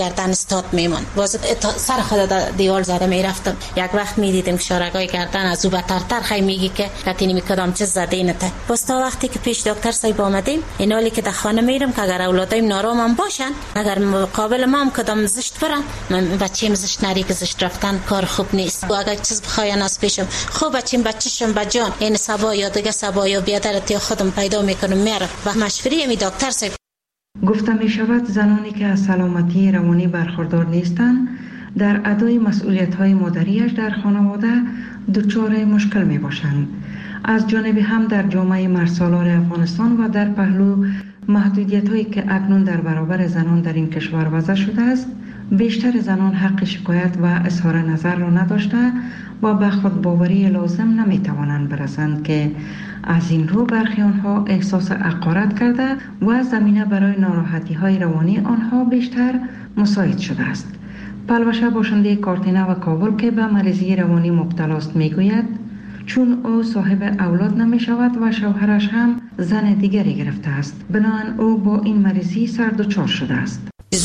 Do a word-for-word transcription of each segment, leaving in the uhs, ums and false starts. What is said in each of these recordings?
گردن استاد میمون. باز سر خود دیوار زده میرفتم. یک وقت میدیدم شارگای گردن از او بترتر خی میگی که کتینی میکدام چیز زده اینته. باز تا وقتی که پیش دکتر صاحب آمدیم اینالی که در خانه میرم که اگر اولادایم نارام باشن، اگر مقابل ما هم کدام زشت برم، من بچه‌م زشت نری که زشت رفتن کار خوب نیست. و اگر چیز بخواین از پیشم خوب بچه‌م بچه‌شم بجان این سبا یا دیگه سبا یا بیادرت یا خودم پیدا میکنم میارم و مشوره می دکتر صاحب. گفته می شود زنانی که از سلامتی روانی برخوردار نیستند در ادای مسئولیت‌های مادریش در خانواده دچار مشکل می باشند. از جانب هم در جامعه مرسالار افغانستان و در پهلو محدودیت‌هایی که اکنون در برابر زنان در این کشور وضع شده است، بیشتر زنان حق شکایت و اظهار نظر را نداشته و به خودباوری لازم نمی‌توانند برسند که از این رو برخی آنها احساس حقارت کرده و زمینه برای ناراحتی‌های روانی آنها بیشتر مساعد شده است. پلوشه باشنده کارتینه و کابل که به مریضی روانی مبتلا است میگوید چون او صاحب اولاد نمی شود و شوهرش هم زن دیگری گرفته است، بنابراین او با این مریضی سر دچار شده است.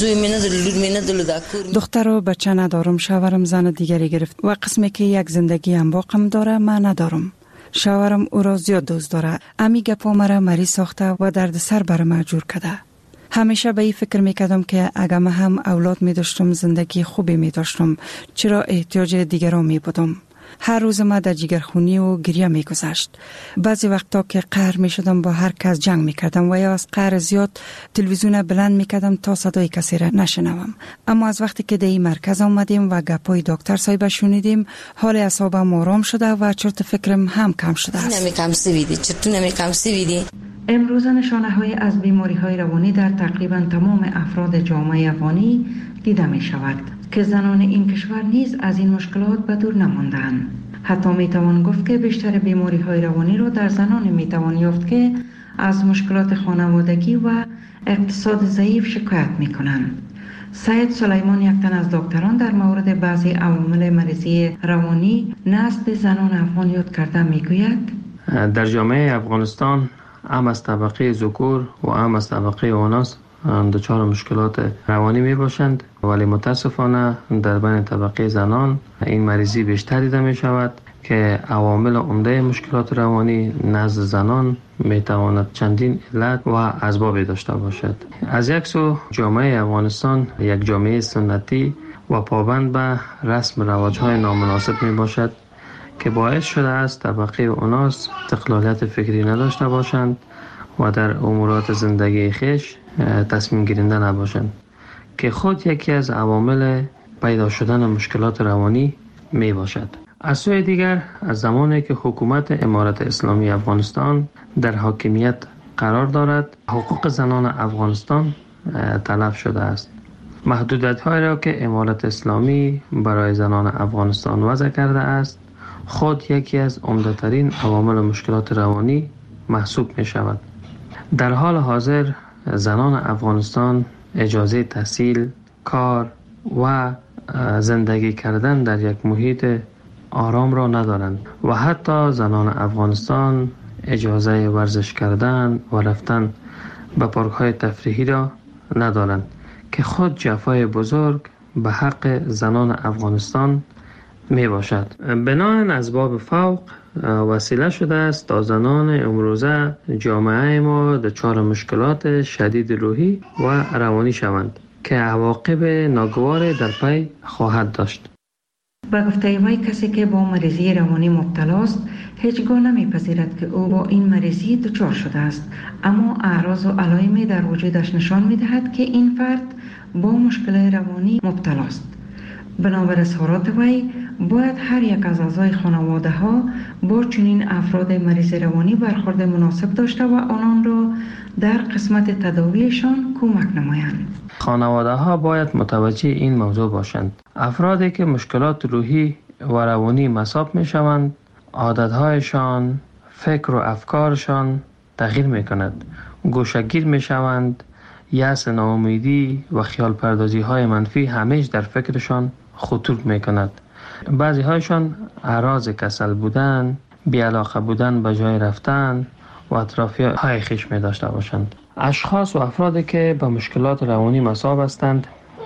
دختر و بچه ندارم، شوهرم زن دیگری گرفت و قسمی که یک زندگی انباقم داره من ندارم. شوهرم او را زیاد دوست داره. امی گپا مرا مریض ساخته و درد سر برم مجبور کرده. همیشه به این فکر میکردم که اگر من هم اولاد می داشتم زندگی خوبی می داشتم، چرا احتیاج دیگران می بودم. هر روز ما در جگرخونی و گریه می گذشت. بعضی وقتا که قهر می شدم با هر کس جنگ می کردم و یا از قهر زیاد تلویزیون بلند می کردم تا صدای کسی را نشنوم. اما از وقتی که در این مرکز آمدیم و گپای دکتر صاحب شنیدیم، حال اعصابم آرام شده و چرت فکرم هم کم شده است. نمی کم سویدی چطور نمی کم سویدی امروز نشانه های از بیماری های روانی در تقریبا تمام افراد جامعه افغانی دیده می شود که زنان این کشور نیز از این مشکلات به دور نماندند. حتی می توان گفت که بیشتر بیماری های روانی را در زنان می توان یافت که از مشکلات خانوادگی و اقتصاد ضعیف شکایت می کنند. سید سلیمان یک تن از دکتران در مورد بعضی عوامل مریضی روانی نزد زنان افغان یاد کرده می گوید در جامعه افغانستان هم از طبقه ذکور و هم از طبقه اناث دچار مشکلات روانی می باشند، ولی متاسفانه در بین طبقه زنان این مریضی بیشتر دیده می شود که عوامل عمده مشکلات روانی نزد زنان می تواند چندین علت و اسباب داشته باشد. از یک سو جامعه افغانستان یک جامعه سنتی و پابند به رسم رواج‌های نامناسب می باشد که باعث شده است طبقه اناث استقلالیت فکری نداشته باشند و در امورات زندگی خیش تصمیم گیرنده نباشند که خود یکی از عوامل پیدا شدن مشکلات روانی می باشد. از سوی دیگر از زمانی که حکومت امارت اسلامی افغانستان در حاکمیت قرار دارد، حقوق زنان افغانستان تلف شده است. محدودیت‌هایی را که امارت اسلامی برای زنان افغانستان وضع کرده است خود یکی از عمده‌ترین عوامل مشکلات روانی محسوب می شود. در حال حاضر زنان افغانستان اجازه تحصیل، کار و زندگی کردن در یک محیط آرام را ندارند و حتی زنان افغانستان اجازه ورزش کردن و رفتن به پارک‌های تفریحی را ندارند که خود جفای بزرگ به حق زنان افغانستان می باشد. بناهن اسباب فوق وسیله شده است تا زنان امروزه جامعه ما دچار مشکلات شدید روحی و روانی شوند که عواقب ناگوار در پی خواهد داشت. با گفته وی کسی که با مریضی روانی مبتلا است هیچگاه نمیپذیرد که او با این مریضی دچار شده است، اما اعراض و علائمی در وجودش نشان میدهد که این فرد با مشکل روانی مبتلا است. بنابر اظهارات وی باید هر یک از اعضای خانواده ها با چنین افراد مریض روانی برخورد مناسب داشته و آنان را در قسمت تداویشان کمک نمایند. خانواده ها باید متوجه این موضوع باشند. افرادی که مشکلات روحی و روانی مصاب می شوند، عادتهایشان، فکر و افکارشان تغییر می کند. گوشه‌گیر می شوند، یأس، ناامیدی و خیال پردازی های منفی همیشه در فکرشان خطور می کند. بعضی هایشان اعراض کسل بودن، بی‌علاقه بودن به جای رفتن و اطرافی های خیش می داشته باشند. اشخاص و افرادی که به مشکلات روانی مصاب هستند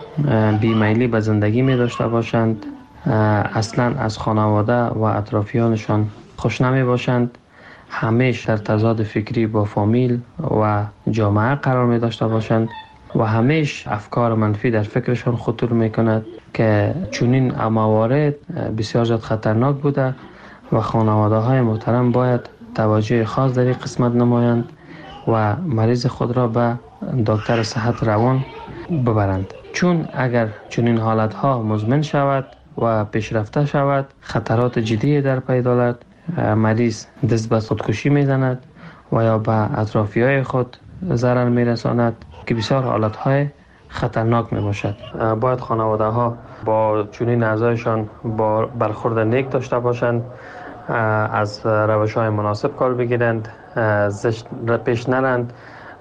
بیمیلی به زندگی می داشته باشند، اصلا از خانواده و اطرافیانشان خوش نمی باشند، همیشه در تضاد فکری با فامیل و جامعه قرار می داشته باشند و همیشه افکار منفی در فکرشان خطور می کند که چنین موارد بسیار زیاد خطرناک بوده و خانواده های محترم باید توجه خاص در این قسمت نمایند و مریض خود را به دکتر صحت روان ببرند، چون اگر چنین حالت ها مزمن شود و پیشرفته شود خطرات جدی در پی دارد. مریض دست به خودکشی میزند و یا به اطرافیای خود ضرر میرساند که بسیار حالت های خطرناک می باشد. باید خانواده ها با چنین اعضایشان با برخورد نیک داشته باشند، از روش های مناسب کار بگیرند، زشت پیش نرند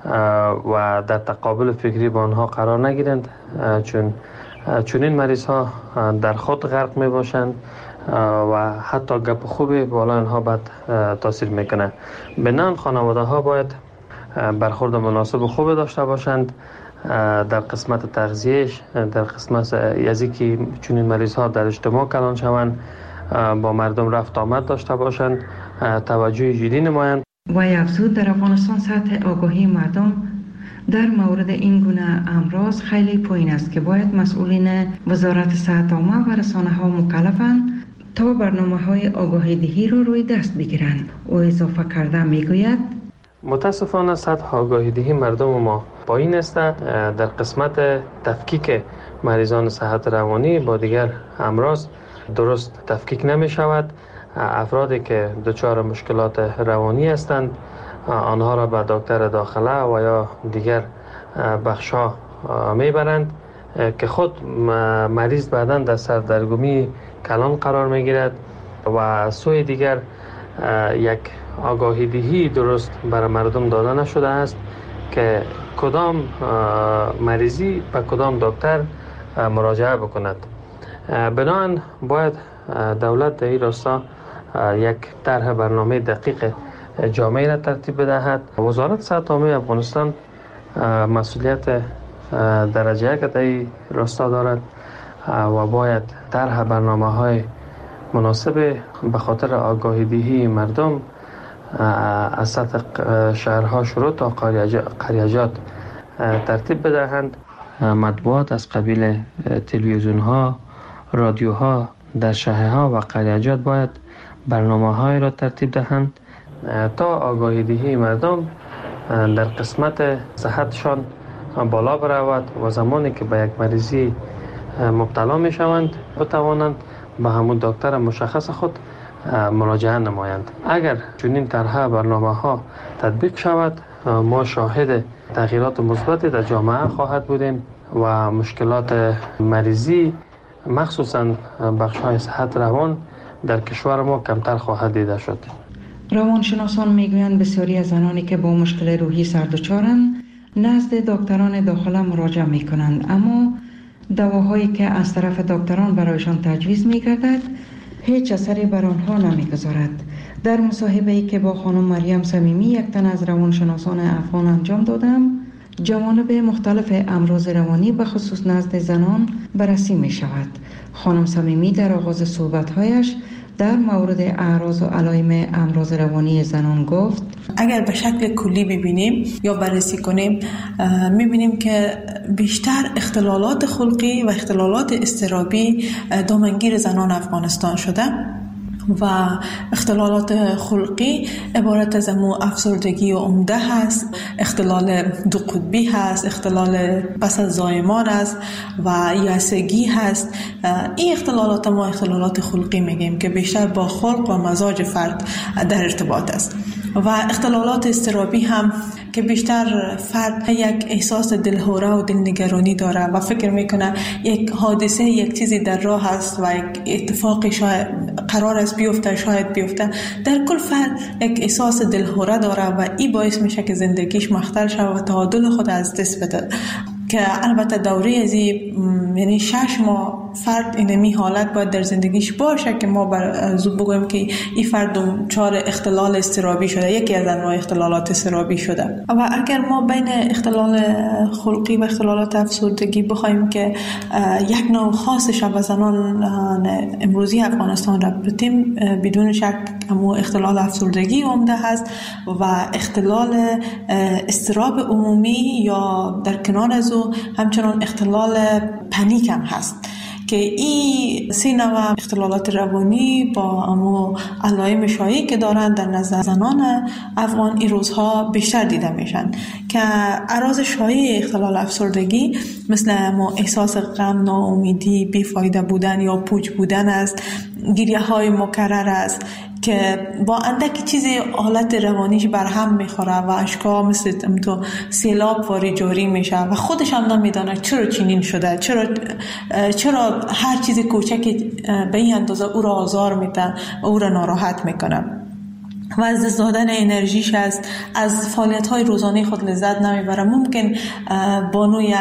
و در تقابل فکری با آنها قرار نگیرند، چون چنین مریض ها در خود غرق می باشند و حتی گپ خوبی بالا آنها بد تاثیر میکنه. بنان خانواده ها باید برخورد مناسب و خوب داشته باشند در قسمت تغذیهش، در قسمت یزی که چنین مریض ها در اجتماع کلان شوند، با مردم رفت آمد داشته باشند، توجه جدی نمایند. و افزود در افغانستان سطح آگاهی مردم در مورد این گونه امراض خیلی پایین است که باید مسئولین وزارت صحت عامه و رسانه ها مکلفند تا برنامه های آگاهی دهی را روی دست بگیرند. او اضافه کرده میگوید متاسفانه سطح آگاهی دهی مردم ما پایین است. در قسمت تفکیک مریضان صحت روانی با دیگر امراض درست تفکیک نمی شود. افرادی که دچار مشکلات روانی هستند آنها را به دکتر داخله و یا دیگر بخشا میبرند که خود مریض بعداً در سردرگمی کلان قرار میگیرد و سوی دیگر یک آگاهی دهی درست برای مردم داده نشده است که کدام مریضی به کدام دکتر مراجعه بکند. بنابراین باید دولت در این راستا یک طرح برنامه دقیق جامعه را ترتیب بدهد. وزارت صحت عامه افغانستان مسئولیت درجه یک در این راستا دارد و باید طرح برنامه های مناسب به خاطر آگاهی دهی مردم از سطح شهرها شروع تا قریجات ترتیب بدهند. مطبوعات از قبیل تلویزیون ها، رادیو ها در شهرها و قریجات باید برنامه های را ترتیب دهند تا آگاهی دهی مردم در قسمت صحتشان بالا برود و زمانی که به یک مریضی مبتلا می شوند بتوانند به همون دکتر مشخص خود مراجعه نمایند. اگر چنین طرح برنامه ها تطبیق شود ما شاهد تغییرات مثبتی در جامعه خواهد بودیم و مشکلات مریضی مخصوصا بخش های صحت روان در کشور ما کمتر خواهد دیده شد. روانشناسان میگویند بسیاری از زنانی که با مشکل روحی سردچارند نزد دکتران داخله مراجعه میکنند، اما دواهایی که از طرف دکتران برایشان تجویز میگردد هیچ اثری بر آنها نمیگذارد. در مصاحبه‌ای که با خانم مریم صمیمی یک تن از روانشناسان افغان انجام دادم، جوانب مختلف امراض روانی به خصوص نزد زنان بررسی می شود. خانم صمیمی در آغاز صحبت‌هایش در مورد اعراض و علائم امراض روانی زنان گفت: اگر به شکل کلی ببینیم یا بررسی کنیم می‌بینیم که بیشتر اختلالات خلقی و اختلالات اضطرابی دامنگیر زنان افغانستان شده و اختلالات خلقی عبارت از امو افسردگی عمده هست، اختلال دو قطبی هست، اختلال پس از زایمان است و یائسگی هست. این اختلالات ما اختلالات خلقی میگیم که بیشتر با خلق و مزاج فرد در ارتباط است. و اختلالات اضطرابی هم که بیشتر فرد یک احساس دلهوره و دلنگرانی داره و فکر میکنه یک حادثه یک چیزی در راه است و یک اتفاقی شاید قرار است بیفته، شاید بیفته. در کل فرد یک احساس دلهوره داره و این باعث میشه که زندگیش مختل شود و تعادل خود از دست بده. که البته دوره از یعنی شش ماه فرد اینمی حالت باید در زندگیش باشه که ما بر زود بگویم که این فرد دچار اختلال اضطرابی شده، یکی از انواع اختلالات اضطرابی شده. و اگر ما بین اختلال خلقی و اختلالات افسردگی بخوایم که یک نوع خاص شب زنان امروزی افغانستان را بتیم، بدون شک همون اختلال افسردگی عمده هست و اختلال اضطراب عمومی یا در کنار از او همچنان اختلال پنیک هم هست که این سه نوع اختلالات روانی با امو علائم شایعی که دارند در نظر زنان افغان این روزها بیشتر دیده میشن که اعراض شایع اختلال افسردگی مثل امو احساس غم، ناامیدی، بیفایده بودن یا پوچ بودن است، گریه های مکرر است که با اندکی چیزی حالت روانیش برهم میخوره و اشکا مثل تو سیلاب واری جاری میشه و خودش هم نمیدانه چرا چنین شده، چرا چرا هر چیز کوچکی به این اندازه او را آزار میده و او را ناراحت میکنه و از دست دادن انرژیش است، از فعالیت‌های روزانه خود لذت نمیبره. ممکن بانوی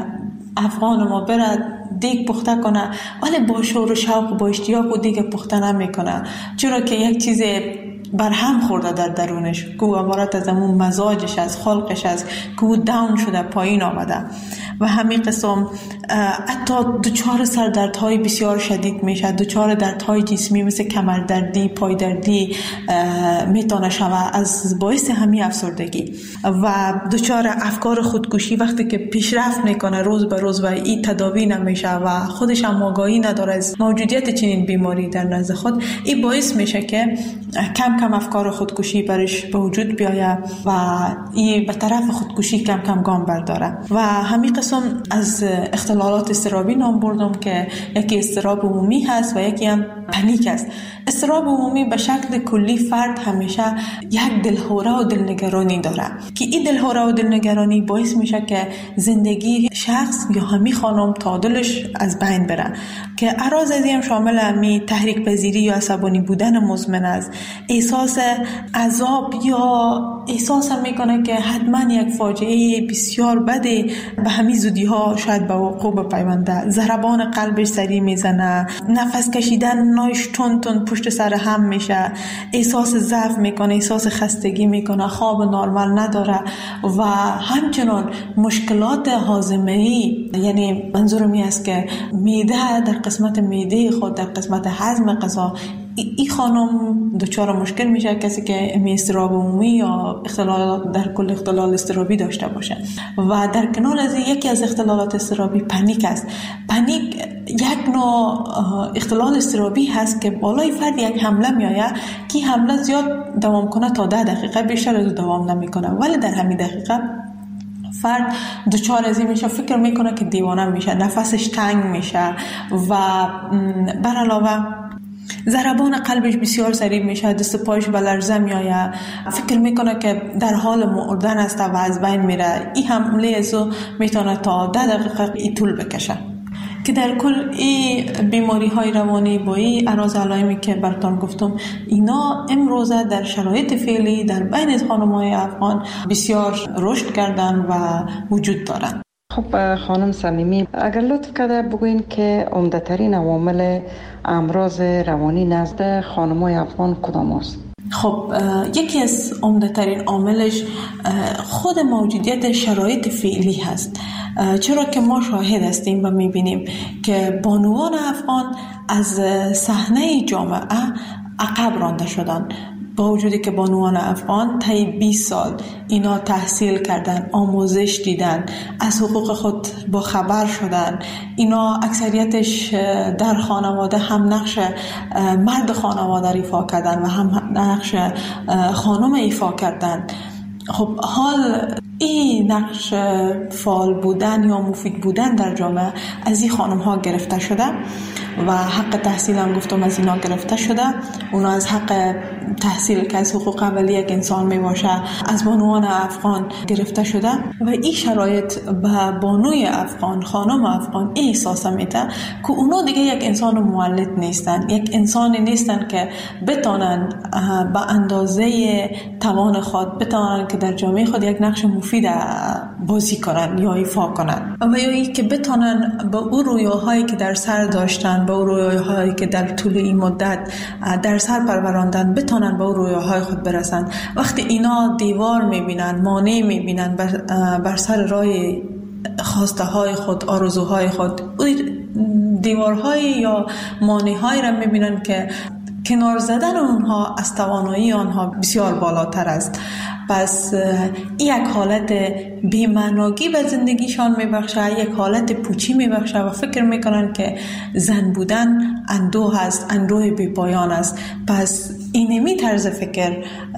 افغان ما برد دیگ پخته کنه ولی با شور و شوق و با اشتیاق و دیگ پخته نمیکنه، چرا که یک چیز برهم خورده در درونش که او عبارت از همون مزاجش از خلقش است که او داون شده، پایین آمده و همین قسم حتی دچار سردردهای بسیار شدید میشه، دچار دردهای جسمی مثل کمردردی، پایدردی میتونه شوه از باعث همین افسردگی و دچار افکار خودکشی وقتی که پیشرفت میکنه روز به روز و این تداوی نمیشه و خودش هم آگاهی نداره از موجودیت چنین بیماری در نزد خود، این باعث میشه که کم کم افکار خودکشی برش به وجود بیاید و این به طرف خودکشی کم کم گام برداره. و همین قسم از اختلالات اضطرابی نام بردم که یکی اضطراب عمومی هست و یکی هم پنیک است. اضطراب عمومی به شکل کلی فرد همیشه یک دلهوره و دلنگرانی داره که این دلهوره و دلنگرانی باعث میشه که زندگی شخص یا همی خانم تعادلش از بین بره که اعراض از این شامل همی تحریک پذیری یا عصبانی بودن مزمن است، احساس عذاب یا احساس میکنه که حتما یک فاجعه بسیار بده به همین زودی ها شاید به وقوع بپیونده، ضربان قلبش سریع میزنه، نفس کشیدن نایش تون تون پشت سر هم میشه، احساس ضعف میکنه، احساس خستگی میکنه، خواب نرمال نداره و همچنان مشکلات هاضمه‌ای، یعنی منظورم این است که معده در قسمت معده خود در قسمت هضم غذا این خانم دچار مشکل میشه، کسی که اضطراب عمومی یا اختلال در کل اختلال اضطرابی داشته باشه. و در کنار از یکی از اختلالات اضطرابی پنیک است. پنیک یک نوع اختلال اضطرابی هست که بالای فرد یک حمله میآید که حمله زیاد دوام کنه تا ده دقیقه، بیشتر از دوام نمیکنه، ولی در همین دقیقه فرد دچار از این میشه، فکر میکنه که دیوانه میشه، نفسش تنگ میشه و بر علاوه ضربان قلبش بسیار سریع میشه، دست پایش به لرزه میآید، فکر میکنه که در حال مردن است و از بین میره. این حمله ازو میتونه تا ده دقیقه ای طول بکشه که در کل این بیماری های روانی با این اعراض علائمی که براتون گفتم اینا امروزه در شرایط فعلی در بین خانم‌های افغان بسیار رشد کردن و وجود دارن. خب خانم صمیمی، اگر لطف کرده بگوین که عمده ترین عوامل امراض روانی نزد خانم‌های افغان کدام است؟ خب یکی از عمده ترین عاملش خود موجودیت شرایط فعلی هست، چرا که ما شاهد هستیم و میبینیم که بانوان افغان از صحنه جامعه عقب رانده شدن، با وجودی که بانوان افغان طی بیست سال اینا تحصیل کردن، آموزش دیدن، از حقوق خود با خبر شدن، اینا اکثریتش در خانواده هم نقش مرد خانواده ایفا کردن و هم نقش خانم ایفا کردن. خب حال این نقش فعال بودن یا مفید بودن در جامعه از این خانم ها گرفته شده و حق تحصیل هم گفتم از اینا گرفته شده اونا از حق تحصیل که از حقوق اولیه یک انسان می باشه از بانوان افغان گرفته شده و این شرایط به بانوی افغان، خانم افغان این احساس میده که اونا دیگه یک انسان مولد نیستن، یک انسانی نیستن که بتونن به اندازه توان خود بتونن که در جامعه خود یک نقش مفید بازی کنن یا ایفا کنن و یا ای که بتونن به اون رویاهایی که در سر داشتن، به اون رویاهایی که در طول این مدت در سر پروراندن بتونن به اون رویاهای خود برسن. وقتی اینا دیوار میبینن، مانع میبینن بر, بر سر راه خواسته های خود، آرزوهای خود، دیوارهای یا مانع‌هایی را میبینن که کنار زدن اونها از توانایی آنها بسیار بالاتر است. پس یک حالت بی‌معنایی به زندگیشان میبخشه، یک حالت پوچی میبخشه و فکر میکنن که زن بودن اندوه است، اندوه بی پایان است. پس اینمی طرز فکر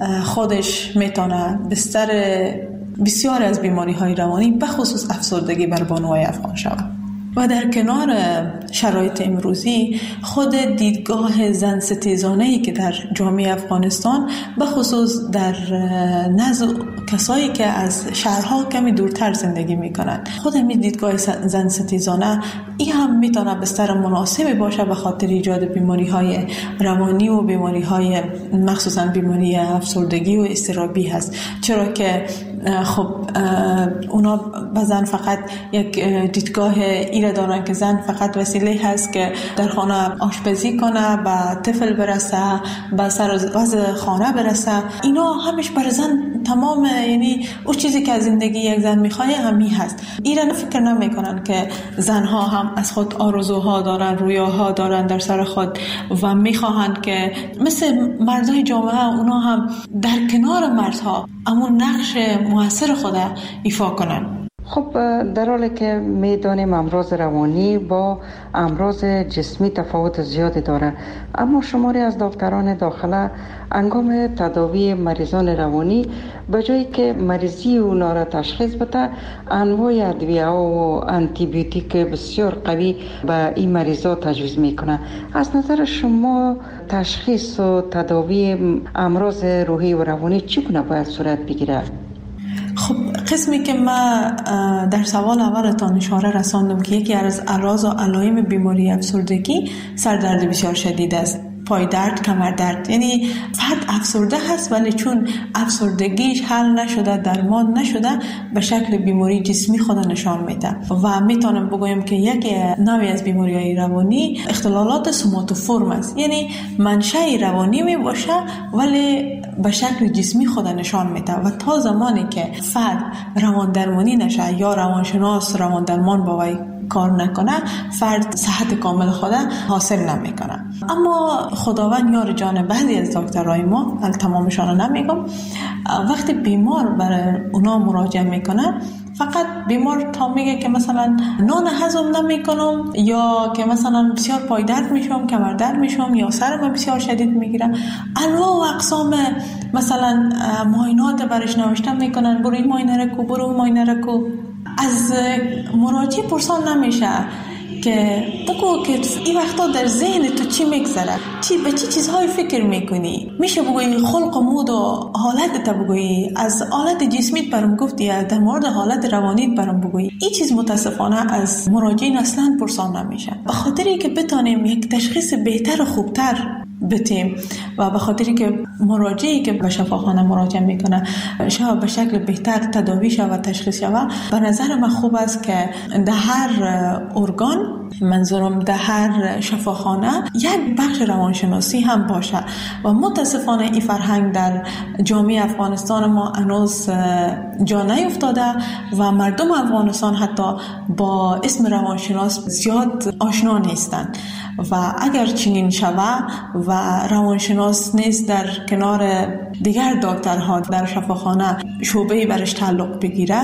خودش میتونه بستر بسیار از بیماری های روانی به خصوص افسردگی بر بانوهای افغان شود. و در کنار شرایط امروزی خود دیدگاه زن ستیزانه‌ای که در جامعه افغانستان به خصوص در نزد کسایی که از شهرها کمی دورتر زندگی میکنند، خود همین دیدگاه زن ستیزانه این هم میتونه بستر مناسبی باشه به خاطر ایجاد بیماری های روانی و بیماری های مخصوصا بیماری افسردگی و اضطرابی هست. چرا که خب اونا به زن فقط یک دیدگاه ایره دارن که زن فقط وسیله هست که در خانه آشپزی کنه، به طفل برسه، به سر وضع خانه برسه. اینا همش برای زن تمام، یعنی اون چیزی که از زندگی یک زن میخواه همین هست. ایران فکر نمیکنن که زنها هم از خود آرزوها دارن، رویاها دارن در سر خود و میخواهند که مثل مردای جامعه اونا هم در کنار مردها همون نقش موثر خود ایفا کنن. خب در حالی که میدانیم امراض روانی با امراض جسمی تفاوت زیادی داره، اما شماری از دکتران داخله انگام تداوی مریضان روانی به جایی که مریضی اونا را تشخیص بده، انواع ادویه و آنتی بیوتیک بسیار قوی به این مریضا تجویز میکنه. از نظر شما تشخیص و تداوی امراض روحی و روانی چگونه باید صورت بگیره؟ خب قسمی که ما در سوال اولتان اشاره رساندم که یکی از اعراض و علائم بیماری افسردگی سردرد بسیار شدید است، پای درد، کمر درد. یعنی فرد افسرده هست ولی چون افسردگیش حل نشده، درمان نشده، به شکل بیماری جسمی خود نشان میده. و میتونم بگویم که یک نوعی از بیماری‌های روانی اختلالات سوماتوفورم است، یعنی منشأ روانی می باشه ولی به شکل جسمی خود نشان میده و تا زمانی که فرد روان درمانی نشه یا روانشناس روان درمان با وی کار نکنه، فرد صحت کامل خود حاصل نمیکنه. اما خداوند یار جان بعضی از دکترای ما، تمامشان نمیگم، وقتی بیمار برای اونا مراجعه میکنه فقط بیمار تا میگه که مثلا نان هضم نمیکنم یا که مثلا بسیار پای درد میشم، کمر درد میشم یا سرم بسیار شدید میگیره، انواع و اقسام مثلا معاینات برش نوشته میکنن، برو این معاینه رکو، برو اون معاینه رکو. از مراجع پرسان نمیشه که بگو که این وقتا در ذهن تو چی میگذره، چی به چی چیزهای فکر میکنی. میشه بگویی خلق و مود و حالت تا بگویی، از حالت جسمیت برام گفتی، در مورد حالت روانیت برام بگویی. این چیز متاسفانه از مراجعین اصلا پرسان نمیشه، به خاطری که بتونیم یک تشخیص بهتر و خوبتر بتیم و به خاطری که مراجعی که به شفاخانه مراجعه میکنه شاید به شکل بهتر تداوی شود و تشخیص شود. به نظر من خوب است که در هر ارگان، منظورم در هر شفاخانه، یک بخش روانشناسی هم باشه و متاسفانه این فرهنگ در جامعه افغانستان ما هنوز جا نیفتاده و مردم افغانستان حتی با اسم روانشناس زیاد آشنا نیستند و اگر چنین شود و روانشناس نیز در کنار دیگر دکترها در شفاخانه شعبه‌ای برش تعلق بگیره،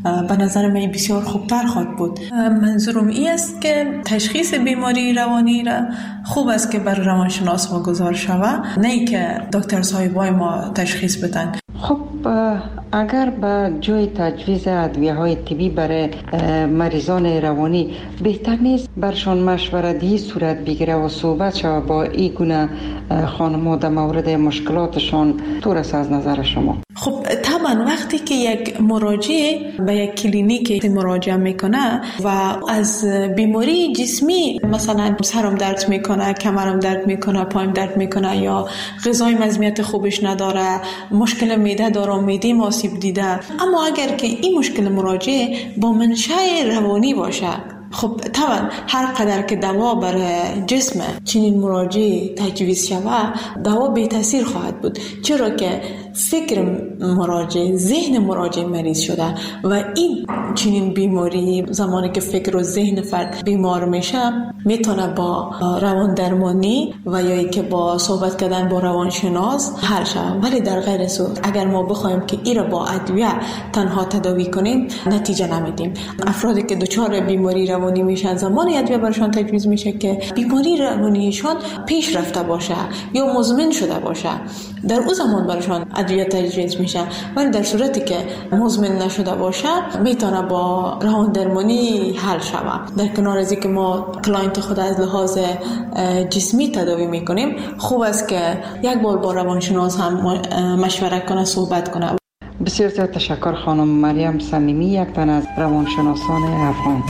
به نظر من بسیار خوبتر خواهد بود. منظورم این است که تشخیص بیماری روانی را خوب است که بر روانشناس واگذار شود، نه ای که دکتر صاحبای ما تشخیص بدن. خب اگر به جای تجویز ادویه‌های طبی برای مریضان روانی بهتر نیست برشان مشورتی صورت بگیره و صحبت شود با این گونه خانم‌ها در مورد مشکلاتشان؟ طور است از نظر شما؟ خب طبعا وقتی که یک مراجع به یک کلینیک مراجعه میکنه و از بیماری جسمی، مثلا سرم درد میکنه، کمرم درد میکنه، پایم درد میکنه یا غذای مزمیت خوبش نداره، مشکل معده داره، معده آسیب دیده، اما اگر که این مشکل مراجع با منشأ روانی باشه، خب طبعا هر قدر که دوا برای جسم چنین مراجع تجویز شود، دوا بی تاثیر خواهد بود، چرا که فکر مراجع، ذهن مراجع مریض شده و این چنین بیماری زمانی که فکر و ذهن فرد بیمار میشه میتونه با روان درمانی و یا که با صحبت کردن با روانشناس حل شود. ولی در غیر صورت اگر ما بخوایم که این را با ادویه تنها تداوی کنیم نتیجه نمیدیم. افرادی که دچار بیماری روانی میشن زمانی ادویه برشان تجویز میشه که بیماری روانیشان پیش رفته باشه یا مزمن شده باشه، در اون زمان برشان ادویه تجویز میشه. ولی در صورتی که مزمن نشده باشه میتونه با روان درمانی حل شود. در کنار از اینکه ما کلاینت خود از لحاظ جسمی تداوی میکنیم، خوب است که یک بار با روانشناس هم مشوره کنه، صحبت کنه. بسیار زیاد تشکر خانم مریم صمیمی، یک تن از روانشناسان افغان.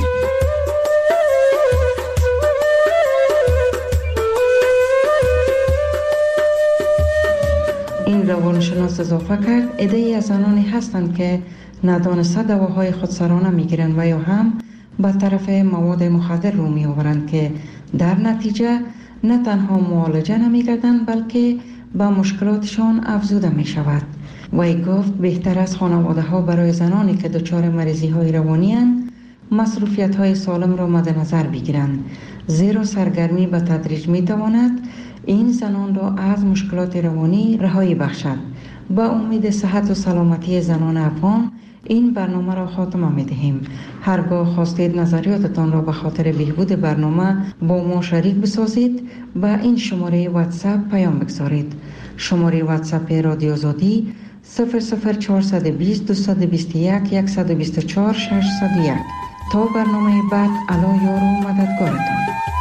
این روانشناس اضافه کرد عده‌ای از زنانی هستند که ندانسته دواهای خودسرانه میگیرند و یا هم به طرف مواد مخدر رو میآورند که در نتیجه نه تنها معالجه نمیگردند بلکه به مشکلاتشان افزوده می شود. وی گفت بهتر از خانواده ها برای زنانی که دچار مریضی های روانی اند مصروفیت های سالم را مد نظر بگیرند، زیرا سرگرمی به تدریج می تواند این زنان را از مشکلات روانی رهایی بخشد. با امید صحت و سلامتی زنان افغان این برنامه را خاتمه می دهیم. هرگاه خواستید نظریاتتان را به خاطر بهبود برنامه با ما شریک بسازید، به این شماره واتساپ پیام بگذارید. شماره واتساپ رادیو آزادی صفر صفر چهارصد و بیست دویست و بیست و یک صد و بیست و چهار ششصد و یک. تا برنامه بعد، الا یار و مددگارتان.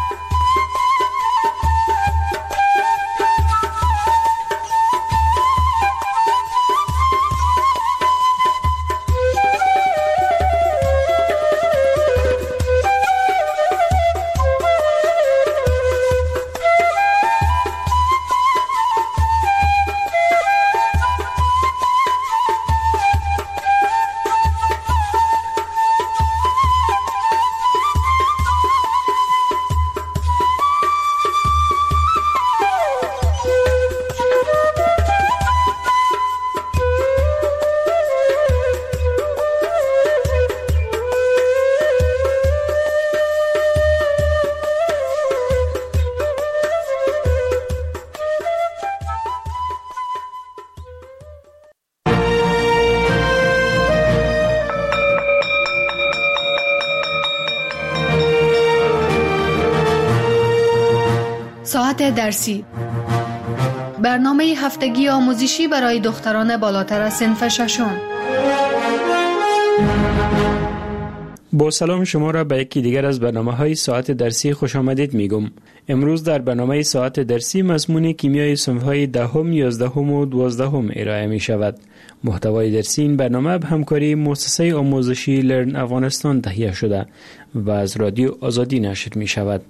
ساعت درسی، برنامه هفتگی آموزشی برای دختران بالاتر از صنف ششم. با سلام شما را به یکی دیگر از برنامه‌های ساعت درسی خوش آمدید میگم. امروز در برنامه ساعت درسی مضمون کیمیای صنف‌های دهم، یازدهم و دوازدهم ارائه می شود. محتوای درسی این برنامه به همکاری مؤسسه آموزشی لرن افغانستان تهیه شده و از رادیو آزادی نشر می شود.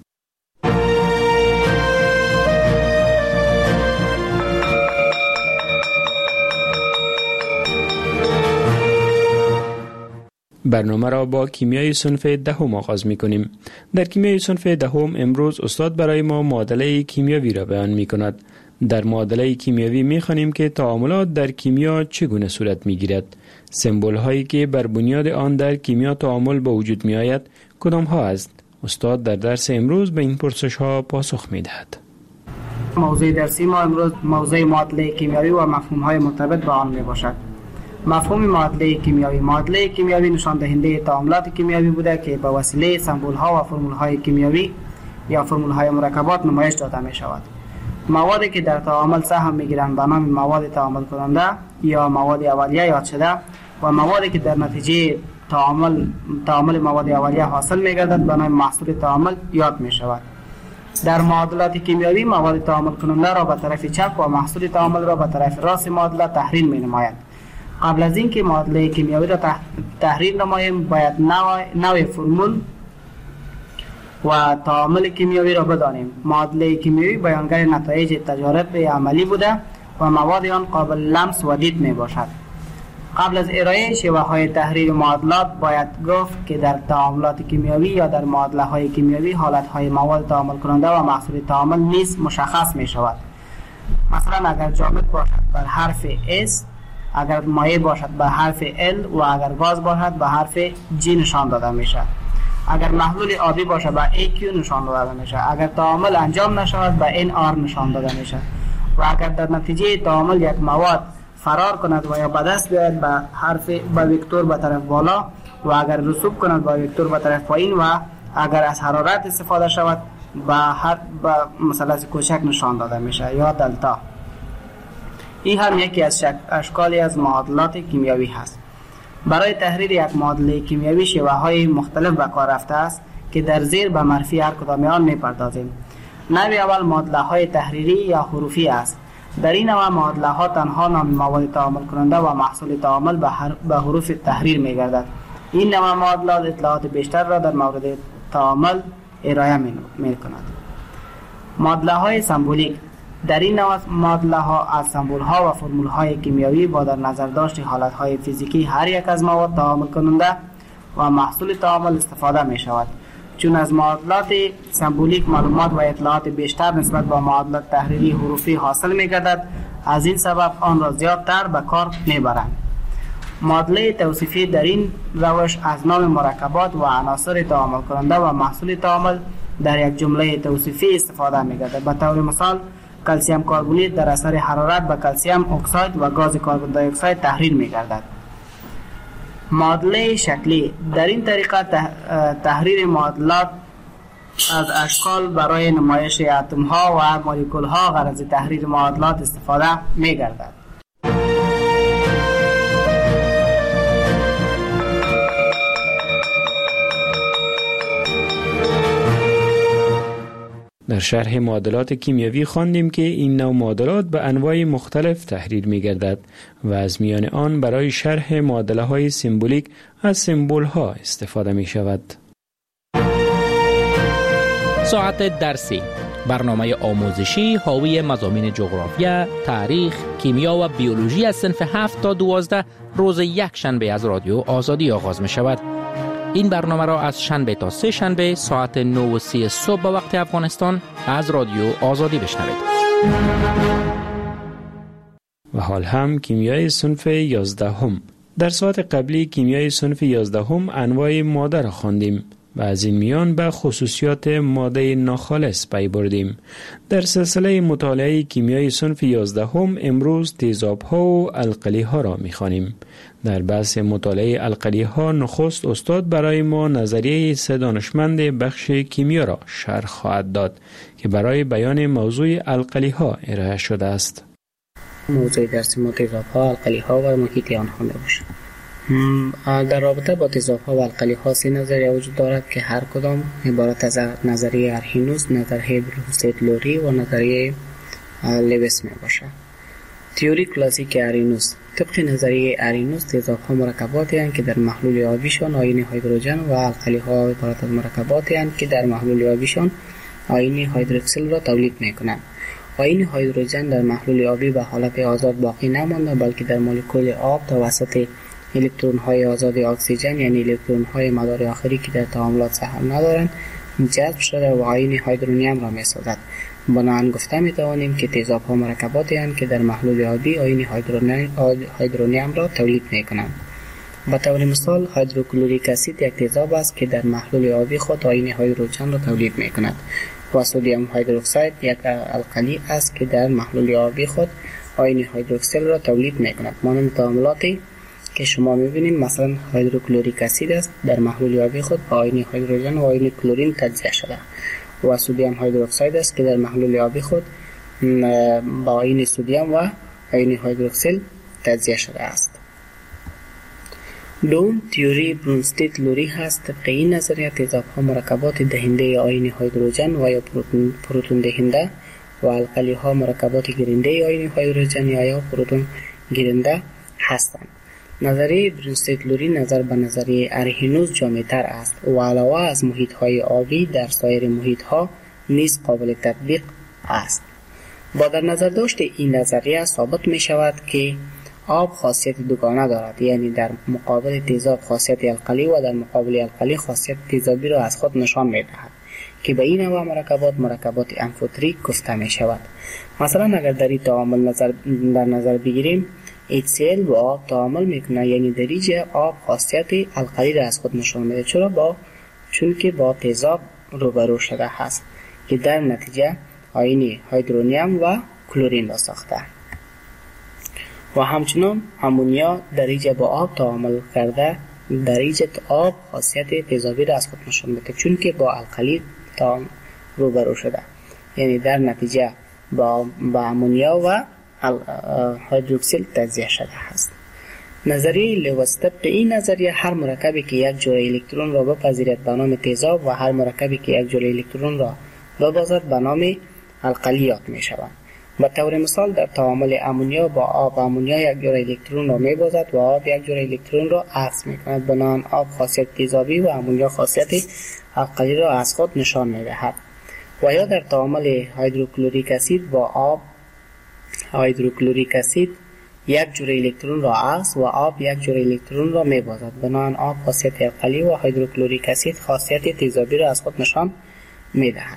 برنامه را با کیمیای صنف دهم آغاز می کنیم. در کیمیای صنف دهم امروز استاد برای ما معادله کیمیاوی را بیان می کند. در معادله کیمیاوی می خوانیم که تعاملات در کیمیا چگونه صورت می گیرد. سمبول هایی که بر بنیاد آن در کیمیا تعامل به وجود می آید کدام ها است؟ استاد در درس امروز به این پرسش ها پاسخ می دهد. موضوع درسی ما امروز موضوع معادله کیمیاوی و مفهوم های مرتبط با آن می باشد. مفهوم معادله کیمیایی: معادله کیمیایی نشان دهنده تعاملات کیمیایی بوده که به وسیله سمبول ها و فرمول های کیمیایی یا فرمول های مرکبات نمایش داده می شود. موادی که در تعامل سهم می گیرند به نام مواد تعامل کننده یا مواد اولیه یاد شده و موادی که در نتیجه تعامل تعامل مواد اولیه حاصل می گردد به نام محصول تعامل یاد می شود. در معادلات کیمیایی مواد تعامل کننده را به طرف چپ و محصول تعامل را به طرف راست معادله تحریر می نمایند. قبل از اینکه معادله کیمیایی را تحریر نماییم باید نوع, نوع فرمول و تعامل کیمیایی را بدانیم. معادله کیمیایی بیانگر نتایج تجارب عملی بوده و مواد آن قابل لمس و دید می باشد. قبل از ارائه شیوه های تحریر معادلات باید گفت که در تعاملات کیمیایی یا در معادله های کیمیایی حالت های مواد تعامل کننده و محصول تعامل نیز مشخص می شود. مثلا اگر جامد باشد بر حرف S، اگر مایع باشد به حرف L و اگر گاز باشد به حرف G نشان داده می شود. اگر محلول آبی باشد به ای کیو نشان داده می شود. اگر تعامل انجام نشود به ان آر نشان داده می شود. و اگر در نتیجه تعامل یک مواد فرار کند و یا به دست بیاید به حرف به وکتور به طرف بالا و اگر رسوب کند به وکتور به طرف پایین و اگر از حرارت استفاده شود به هر به مثلث کوچک نشان داده میشه یا دلتا. این هم یکی از اشکالی از معادلات کیمیایی هست. برای تحریر یک معادله کیمیایی شیوه های مختلف به کار رفته است که در زیر به معرفی هر کدام آن میپردازیم. نوع اول معادله های تحریری یا حروفی است. در این نوع معادله ها تنها نام مواد تعامل کننده و محصول تعامل به, به حروف تحریر می گردد. این نوع معادلات اطلاعات بیشتر را در مورد تعامل ارائه می کند. معادله های سمبولیک: در این نوع معادله ها از سمبول ها و فرمول های کیمیایی با در نظر داشت حالت های فیزیکی هر یک از مواد تعامل کننده و محصول تعامل استفاده می شود. چون از معادلات سمبولیک معلومات و اطلاعات بیشتر نسبت به معادلات تحریری حروفی حاصل می گردد، از این سبب آن را زیادتر به کار می برند. معادله توصیفی در این روش از نام مرکبات و عناصر تعامل کننده و محصول تعامل در یک جمله توصیفی استفاده می گردد. به طور مثال کلسیم کربونیت در اثر حرارت به کلسیم اکساید و گاز کربن دی اکساید تحریر می گردد. معادله شکلی: در این طریقه تحریر معادلات از اشکال برای نمایش اتم ها و مولکول ها غرض تحریر معادلات استفاده می گردد. در شرح معادلات کیمیایی خواندیم که این نوع معادلات به انواع مختلف تحریر می گردد و از میان آن برای شرح معادله های سمبولیک از سمبول ها استفاده می شود. ساعت درسی، برنامه آموزشی حاوی مضامین جغرافیا، تاریخ، کیمیا و بیولوژی از صنف هفت تا دوازده روز یک شنبه از رادیو آزادی آغاز می شود. این برنامه را از شنبه تا سه شنبه ساعت نه و سی صبح به وقت افغانستان از رادیو آزادی بشنوید. و حال هم کیمیای صنف یازدهم. در ساعت قبلی کیمیای صنف یازدهم انواع ماده را خواندیم و از این میان به خصوصیات ماده ناخالص پی بردیم. در سلسله مطالعه کیمیای صنف یازدهم امروز تیزاب‌ها و القلی‌ها را می‌خوانیم. در بحث مطالعه القلی‌ها نخست استاد برای ما نظریه سه دانشمند بخش کیمیا را شرح خواهد داد که برای بیان موضوع القلی‌ها ارائه شده است. موضوع درس ما تیزاب‌ها، القلی‌ها و محیط آنها میباشد. در رابطه با تیزاب‌ها و القلی‌ها سه نظریه وجود دارد که هر کدام عبارت از نظریه ارهینوس، نظریه بروسیت لوری و نظریه لویس میباشد. تئوری کلاسیک ارهینوس: طبق نظریه ارهینوس تیزاب‌ها مرکباتی هستند که در محلول آبیشان آیین هیدروژن و القلی‌ها عبارت از مرکباتی هستند که در محلول آبیشان آیین هیدروکسیل را تولید می‌کنند. آیین هیدروژن در محلول آبی به حالت آزاد باقی نمانده بلکه در مولکول آب توسط الکترون‌های آزاد اکسیژن یعنی الکترون‌های مدار آخری که در تعاملات سهم ندارند جذب شده و آیین هیدرونیم را می‌سازد. بنابراین گفته می‌توانیم که تیزاب‌ها مرکباتی هستند که در محلول آبی آیین هیدرونیم را تولید می‌کنند. به طور مثال هیدروکلوریک اسید یک تیزاب است که در محلول آبی خود آیین هیدروژن را تولید می‌کند و سدیم هیدروکساید یک القلی است که در محلول آبی خود آیین هیدروکسیل را تولید می‌کند. مانند تعاملات که شما می‌بینید مثلا هیدروکلوریک اسید است در محلول آبی خود با آیون هیدروژن و آیون کلورین تجزیه شده و سدیم هیدروکساید است که در محلول آبی خود با آیون سدیم و آیون هیدروکسیل تجزیه شده است. دوم تئوری برونستیت لوری هست. طبق این نظریه تیزاب‌ها مرکبات دهنده آیون هیدروژن و یا پروتون, پروتون دهنده و القلی‌ها مرکبات گیرنده آیون هیدروژن یا یا پروتون گیرنده هستند. نظریه برونستیت لوری نظر به نظریه آرهینوس جامع‌تر است و علاوه از محیط‌های آبی در سایر محیط‌ها نیز قابل تطبیق است. با در نظر داشت این نظریه ثابت می شود که آب خاصیت دوگانه دارد، یعنی در مقابل تیزاب خاصیت القلی و در مقابل القلی خاصیت تیزابی را از خود نشان می دهد که به این نوع مرکبات مرکبات امفوتریک گفته می شود. مثلا اگر در این تعامل نظر در نظر بگیریم اچ سی ال با آب تعامل میکنه، یعنی در اینجا آب خاصیت القلی را از خود نشان میده، چرا با چون که با تیزاب روبرو شده هست که در نتیجه آیون هیدرونیم و کلورین را ساخته. و همچنین امونیا در اینجا با آب تعامل کرده، در اینجا آب خاصیت تیزابی را از خود نشان میده چون که با القلی تعامل روبرو شده، یعنی در نتیجه با با امونیا و هیدروکسیل تجزیه شده است. نظریه لوئیس طبق این نظریه هر مرکبی که یک جرعه الکترون را بپذیرد به نام تیزاب و هر مرکبی که یک جرعه الکترون را ببازد به نام القلیات می شوند. به طور مثال در تعامل امونیا با آب، امونیا یک جرعه الکترون را می بازد و آب یک جرعه الکترون را عکس می کند، بنابراین آب خاصیت تیزابی و امونیا خاصیت القلی را از خود نشان می دهد. و یا در تعامل هیدروکلوریک اسید با آب، هیدروکلوریک اسید یک جرعه الکترون را عکس و آب یک جرعه الکترون را می بازد، بنابراین آب خاصیت القلی و هیدروکلوریک اسید خاصیت تیزابی را از خود نشان می دهد.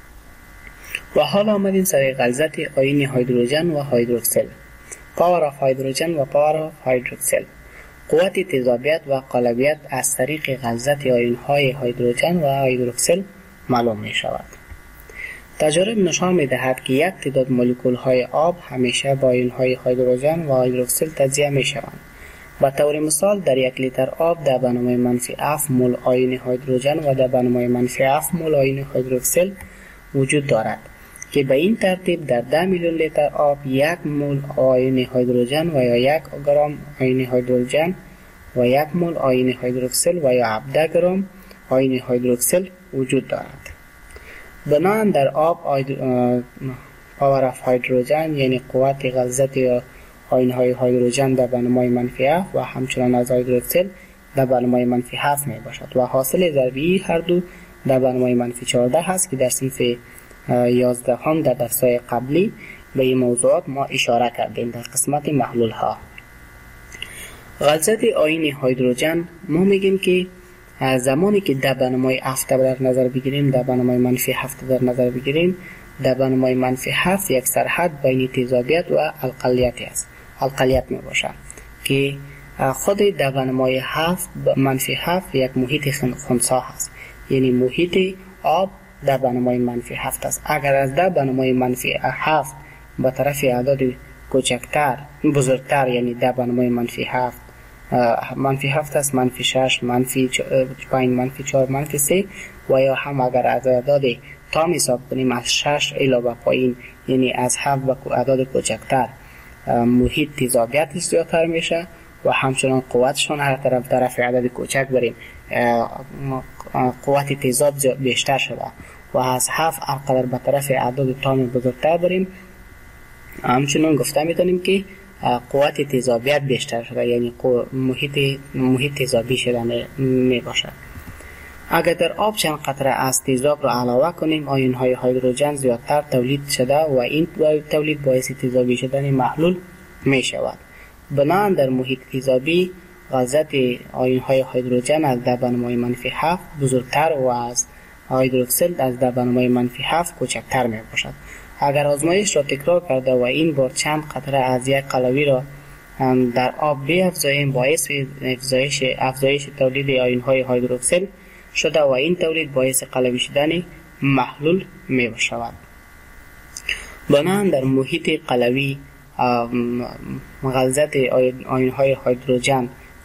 و حال آمدیم سر غلظت آیون هیدروژن و هیدروکسیل. پاور آف هیدروژن و پاور آف هیدروکسیل. قوت تیزابیت و قالبیت از طریق غلظت آیون های هیدروژن و هیدروکسیل معلوم می شود. تجارب نشان می دهد که یک تعداد مولکول های آب همیشه با آیون های هیدروژن و هیدروکسیل تجزیه می شوند. به طور مثال در یک لیتر آب در بنمای منفی هفت مول آیون هیدروژن و در بنمای منفی هفت مول آیون هیدروکسیل وجود دارد که به این ترتیب در ده میلیون لیتر آب یک مول آیون هیدروژن و یا یک گرم آیون هیدروژن و یک مول آیون هیدروکسیل و یا هفده گرم آیون هیدروکسیل وجود دارد. بنابراین در آب پاور آف هیدروژن یعنی قوت غلظت آیون های هیدروژن در بنمای منفی هفت و همچنان از هیدروکسیل در بنمای منفی هفت می باشد و حاصل ضربی هر دو در بنمای منفی چهارده هست که در صنف یازده هم در درس‌های قبلی به این موضوعات ما اشاره کردیم در قسمت محلول ها. غلظت آیون هیدروژن ما میگیم که زمانی که در بنمای هفت در نظر بگیریم، در بنمای منفی هفت در نظر بگیریم، در بنمای منفی هفت یک سرحد بین تیزابیت و القلیت است. القلیت می باشد که خود در بنمای هفت منفی هفت یک محیط خنثی هست، یعنی محیط آب در بنمای منفی هفت است. اگر از در بنمای منفی هفت به طرف اعداد کوچکتر بزرگتر، یعنی در بنمای منفی هفت منفی هفت است، منفی شش، منفی پنج، منفی چهار، منفی سه و یا هم اگر از اعداد تام حساب کنیم از شش الی به پایین، یعنی از هفت به اعداد کوچکتر، محیط تیزابیت زیادتر میشه و همچنان قوتشون هر طرف طرف عدد کوچک بریم قوت تیزاب بیشتر شده و از هفت هرقدر به طرف اعداد تام بزرگتر بریم همچنان گفته میتونیم که قوت تیزابیت بیشتر شده، یعنی محیط محیط تیزابی شده می باشد. اگر در آب چند قطره از تیزاب را علاوه کنیم آیون های هیدروژن زیادتر تولید شده و این تولید باعث تیزابی شدن محلول می شود. بنابراین در محیط تیزابی غلظت آیون های هیدروژن از در بنمای منفی هفت بزرگتر و از هیدروکسیل از در بنمای منفی هفت کوچکتر می باشد. اگر آزمایش را تکرار کرده و این بار چند قطره از یک قلوی را در آب بیفزاییم باعث افزایش افزایش تولید آیون های هیدروکسیل شده و این تولید باعث قلوی شدن محلول می شود. بنابراین در محیط قلوی غلظت آیون های هیدروژن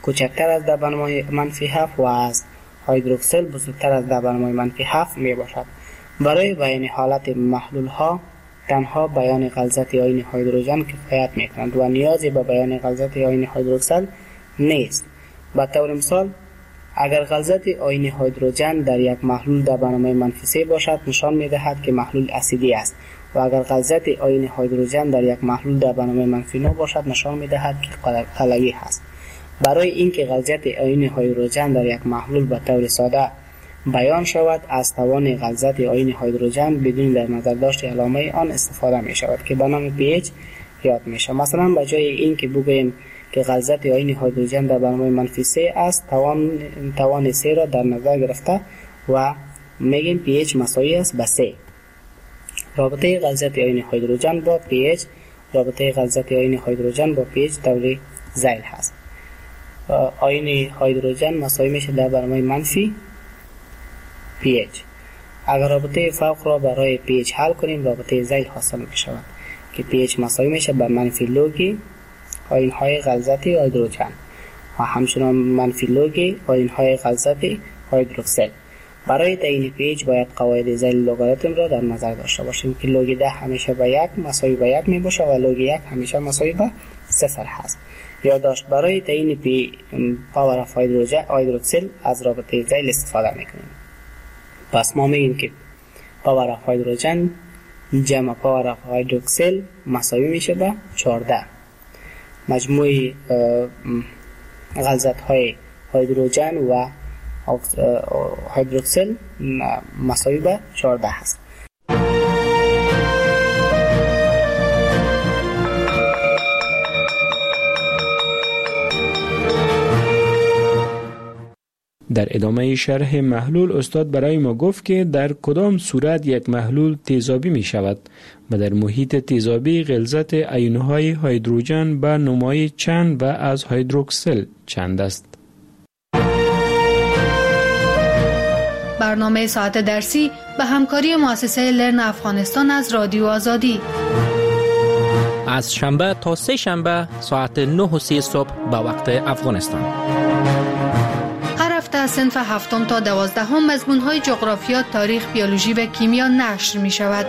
کوچکتر از در برنامه منفی هفت و از هیدروکسل بزرگتر از در برنامه منفی هفت می باشد. برای بیان حالت محلول ها تنها بیان غلظت آیین هیدروژن کفایت می کنند و نیازی به بیان غلظت آیین هیدروکسل نیست. به طور مثال اگر غلظت آیین هیدروژن در یک محلول در برنامه منفی سه باشد نشان می دهد که محلول اسیدی است و اگر غلظت آیین هیدروژن در یک محلول در برنامه منفی نه باشد نشان می دهد که قلوی است. برای اینکه غلظت آیین هیدروژن در یک محلول به طور ساده بیان شود از توان غلظت آیین هیدروژن بدون در نظر داشت علامه آن استفاده می شود که به نام پی اچ یاد می شود. مثلا به جای اینکه بگوییم که غلظت آیین هیدروژن در برنامه منفی سه است توان توان سه را در نظر گرفته و میگیم پی اچ مساوی است به سه. رابطه غلظت آیین هیدروژن با پی اچ رابطه غلظت آیین هیدروژن با پی اچ طوری ذیل هست. آیین هیدروژن مساوی میشه در برنامه منفی پی اچ. اگر رابطه فوق را برای پی اچ حل کنیم رابطه ذیل حاصل می شود که پی اچ مساوی میشه به منفی لوگ آیین های غلظت هیدروژن و همچنان منفی لوگ آیین های غلظت هیدروکسل. برای تعیین پی اچ باید قواعد ذیل لوگاریتم را در نظر داشته باشیم که لوگ ده همیشه به یک مساوی به یک می باشه و لوگ یک همیشه مساوی به صفر هست. یادداشت برای تعیین پی پاور اف هیدروکسل از رابطه ذیل استفاده میکنیم. پس ما میگیم که پاور اف هیدروژن جمع پاور اف هیدروکسل مساوی میشه به چهارده. مجموع غلظت های هیدروژن و هیدروکسل مساوی به چهارده هست. در ادامه شرح محلول استاد برای ما گفت که در کدام صورت یک محلول تیزابی می شود و در محیط تیزابی غلظت آیون‌های هیدروژن به نمای چند و از هیدروکسل چند است. برنامه ساعت درسی به همکاری مؤسسه لرن افغانستان از رادیو آزادی از شنبه تا سه شنبه ساعت نه و سی صبح به وقت افغانستان. هفته صنف هفتم تا دوازدهم مضمون‌های جغرافیا، تاریخ، بیولوژی و کیمیا نشر می شود.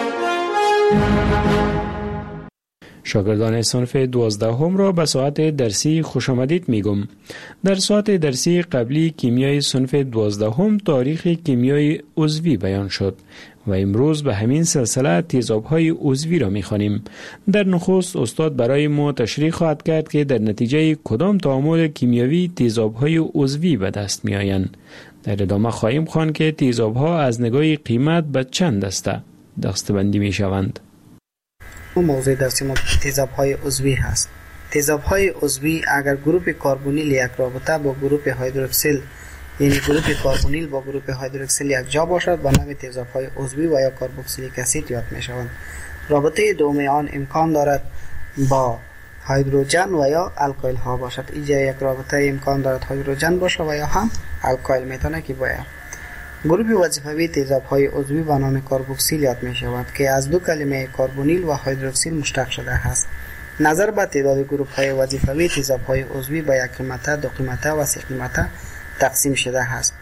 شاگردان صنف دوازدهم را به ساعت درسی خوش آمدید میگم. در ساعت درسی قبلی کیمیای صنف دوازدهم تاریخ کیمیای عضوی بیان شد و امروز به همین سلسله تیزاب‌های عضوی را می‌خوانیم. در نخست استاد برای ما تشریح خواهد کرد که در نتیجه کدام تعامل کیمیایی تیزاب‌های عضوی به دست می‌آیند. در ادامه خواهیم خواند که تیزاب‌ها از نگاه قیمت به چند دسته دسته‌بندی می‌شوند. موضوع درسی ما تیزاب‌های عضوی هست. تیزاب‌های عضوی اگر گروپ کربونیل یک رابطه با گروپ هیدروکسیل یعنی گروپ کربونیل با گروپ هیدروکسیل یک جا باشد به نام تیزاب‌های عضوی و یا کربوکسیلیک اسید یاد می‌شوند. رابطه دوم آن امکان دارد با هیدروژن و یا الکایل ها باشد. اینجا یک رابطه امکان دارد هیدروژن باشه و یا هم الکایل میتونه که باید. گروپ وظیفوی تیزاب‌های عضوی به نام کربوکسیل یاد می‌شود که از دو کلمه کربونیل و هیدروکسیل مشتق شده است. نظر به تعداد گروپ‌های وظیفوی تیزاب‌های عضوی به یک قیمته، دو قیمته و سه قیمته تقسیم شده است.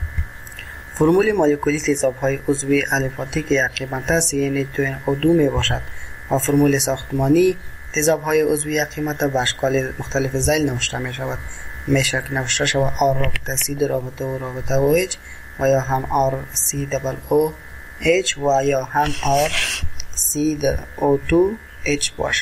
فرمول مولکولی تیزاب‌های عضوی الفاتی که یک قیمته سی ان دو او دو می باشد و فرمول ساختمانی تیزاب‌های عضوی یک قیمته به اشکال مختلف ذیل نوشته می شود. میشه که نوشته شود آر رابطه سی رابطه او رابطه او اچ و یا هم آر سی دبل او اچ و یا هم آر سی او دو اچ باشه.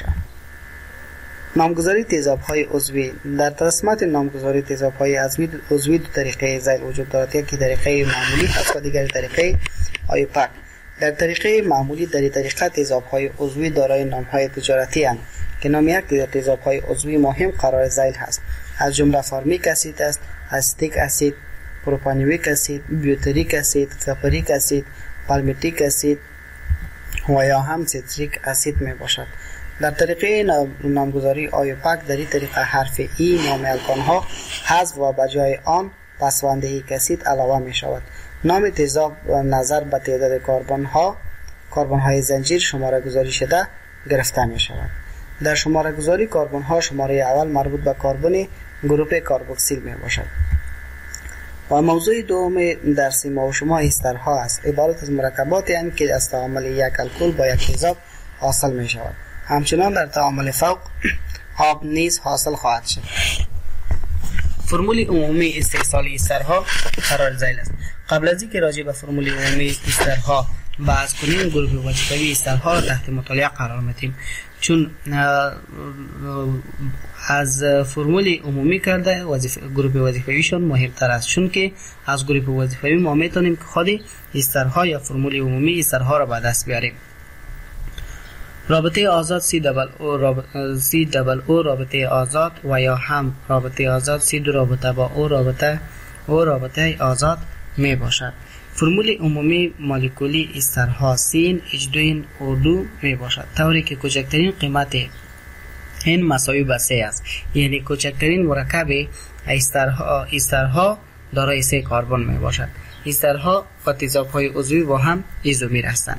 نامگذاری تیزاب‌های عضوی. در رسمت نامگذاری تیزاب‌های عضوی دو طریقه ذیل وجود دارد، یکی طریقه معمولی هست و دیگر طریقه آیوپک. در طریقه معمولی در این طریقه تیزاب‌های عضوی دارای نام‌های تجارتی اند که نام یک دیگر تیزاب‌های عضوی مهم قرار ذیل هست، از جمله فارمیک اسید است، استیک اسید، پروپانویک اسید، بیوتریک اسید، کپریک اسید، پالمیتیک اسید و یا هم سیتریک اسید می باشد. در طریقه نامگذاری آیوپک در این طریقه حرف ای نام الکانها حذف و به جای آن پسوندهی اسید علاوه می شود. نام تیزاب نظر به تعداد کربن ها کربن های زنجیر شماره گذاری شده گرفته می شود. در شماره گذاری کربن ها شماره اول مربوط به کربن گروپ کاربوکسیل می باشد. و موضوع دوم درس ما و شما استرها است. عبارت از مرکباتی هستند که از تعامل یک الکل با یک تیزاب حاصل می شود. همچنان در تعامل فوق آب نیز حاصل خواهد شد. فرمول عمومی استحصال استرها قرار ذیل است. قبل از اینکه راجع به فرمول عمومی استرها بحث کنیم، گروه وظیفوی استرها را تحت مطالعه قرار میدیم، چون از فرمول عمومی کرده وظیفه گروه وظیفویشون مهمتر است، چون که از گروه وظیفوی ما میتونیم که خود استرها یا فرمول عمومی استرها را به دست بیاریم. رابطه آزاد سی دبل او رابطه سی دبل او رابطه آزاد و یا هم رابطه آزاد سی دو رابطه با او رابطه او رابطه آزاد می باشد. فرمول عمومی مولکولی استرها سین اچ دو او دو می باشد، طوری که کوچکترین قیمت این مساوی به سه است، یعنی کوچکترین مرکب استرها استرها دارای سه کربن می باشد. استرها و تیزاب‌های عضوی با هم ایزومر هستند.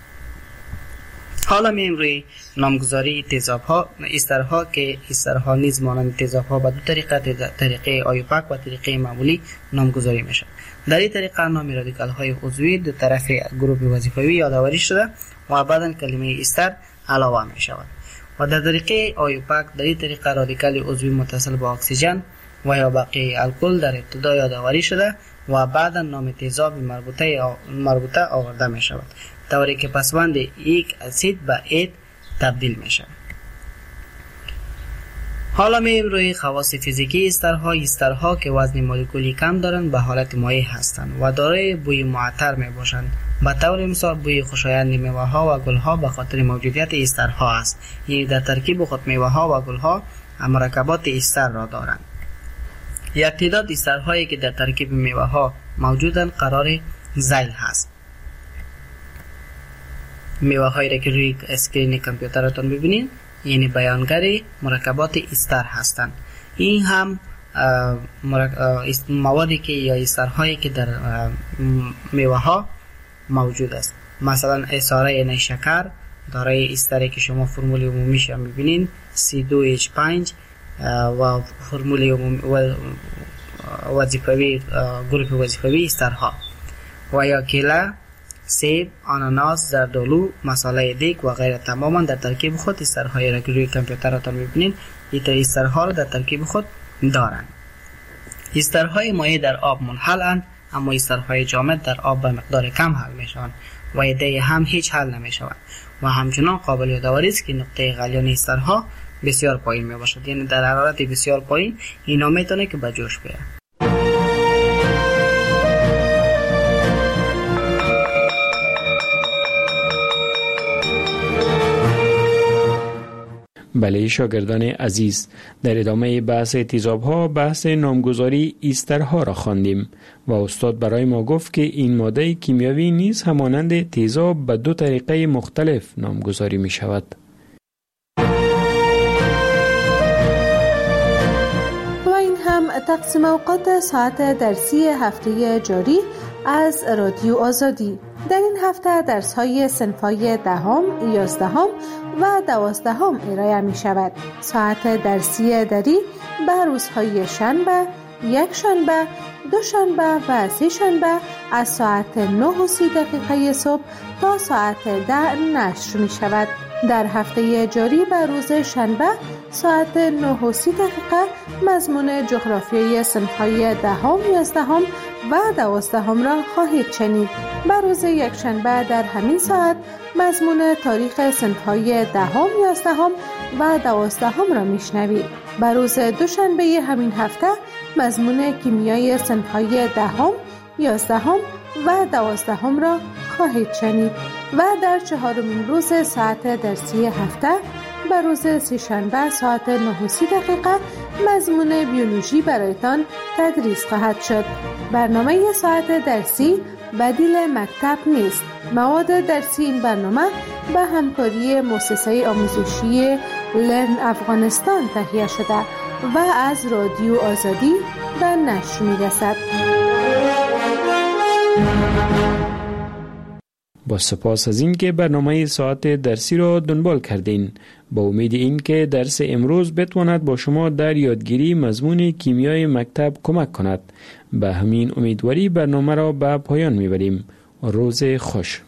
حالا میایم روی نامگذاری تیزاب‌ها استرها که استرها نیز مانند تیزاب‌ها به دو طریقه، طریقه آیوپاک و طریقه معمولی نامگذاری میشد. در این طریقه نام رادیکال‌های عضوی دو طرف گروه وظیفوی یادآوری شده و بعداً کلمه استر علاوه می شود. و در طریقه آیوپاک در این طریقه رادیکال عضوی متصل با اکسیژن و یا باقی الکل در ابتدا یادآوری شده و بعدا نام تیزاب مربوطه مربوطه آورده می شود، طوری که پسوند یک اسید به اید تبدیل می شود. حالا میایم روی خواص فیزیکی استرها. استرها که وزن مولکولی کم دارند به حالت مایع هستند و دارای بوی معطر می باشند. به طور مثال بوی خوشایند میوه ها و گل ها به خاطر موجودیت استرها است، یعنی در ترکیب خود میوه ها و گل ها مرکبات استر را دارند. یک تعداد استرهایی که در ترکیب میوه ها موجودند قرار ذیل هست. میوه هایی را که روی اسکرین کامپیوترتون ببینید یعنی بیانگر مرکبات استر هستند. این هم موادی که یا استرهایی که در میوه ها موجود است. مثلا اساره نیشکر دارای استری که شما فرمول عمومیش هم میبینین سی دو اچ پنج و فرمول عمومی وظیفوی گروه وظیفوی استرها و یا کیله، سیب، آناناس، زردآلو، مصالحه دیگ و غیره تماما در ترکیب خود استرهایی را که روی کامپیوترتون میبینین این استرها را در ترکیب خود دارند. استرهای مایع در آب منحلند، اما استرهای جامد در آب به مقدار کم حل میشوند و ایده هم هیچ حل نمیشوند و همچنان قابل یادآوری است که نقطه غلیان استرها بسیار پایین می باشد، یعنی در حرارت بسیار پایین اینا میتونه که به جوش بیاد. بله شاگردان عزیز، در ادامه بحث تیزاب‌ها بحث نامگذاری استرها را خواندیم و استاد برای ما گفت که این ماده کیمیاوی نیز همانند تیزاب به دو طریقه مختلف نامگذاری می شود. و این هم تقسیم اوقات ساعت درسی هفته جاری از رادیو آزادی. در این هفته درس‌های صنف‌های دهم، یازدهم و دوازدهم ارائه می شود. ساعت درسی دری به روزهای شنبه، یک شنبه، دو شنبه و سه شنبه از ساعت نه و سی دقیقه صبح تا ساعت ده نشر می شود. در هفته جاری به روز شنبه ساعت نه و سی دقیقه مضمون جغرافیای صنف‌های دهم، یازدهم و دوازدهم را خواهید شنید. به روز یک شنبه در همین ساعت مضمون تاریخ صنف‌های دهم، یازدهم و دوازدهم را میشنوید. به روز دوشنبه همین هفته مضمون کیمیای صنف‌های دهم، یازدهم و دوازدهم را خواهید شنید و در چهارمین روز ساعت درسی هفته به روز سه‌شنبه ساعت نه و سی دقیقه مضمون بیولوژی برایتان تدریس خواهد شد. برنامه ساعت درسی بدیل مکتب نیست. مواد درسی این برنامه به همکاری مؤسسه آموزشی لرن افغانستان تهیه شده و از رادیو آزادی به نشر می‌رسد. با سپاس از این که برنامه ساعت درسی را دنبال کردین. با امید این که درس امروز بتواند با شما در یادگیری مضمون کیمیای مکتب کمک کند. به همین امیدواری برنامه را به پایان میبریم. روز خوش.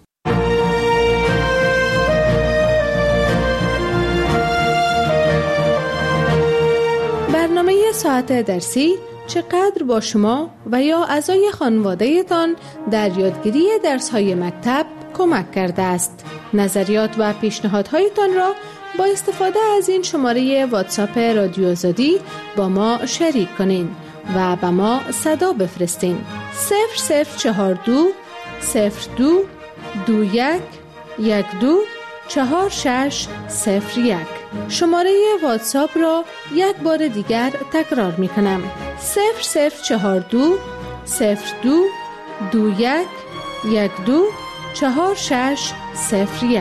برنامه ساعت درسی چقدر با شما و یا اعضای خانواده‌تان در یادگیری درس‌های مکتب کمک کرده است؟ نظریات و پیشنهادهایتان را با استفاده از این شماره واتساپ رادیو آزادی با ما شریک کنین و به ما صدا بفرستین. صفر صفر چهار دو صفر دو دو یک یک دو چهار شش صفر یک. شماره واتساپ را یک بار دیگر تکرار می کنم. صفر صفر چهار دو صفر دو دو یک یک دو چهار شش صفر یک.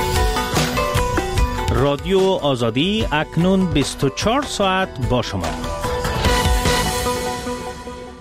رادیو آزادی اکنون بیست و چهار ساعت با شما.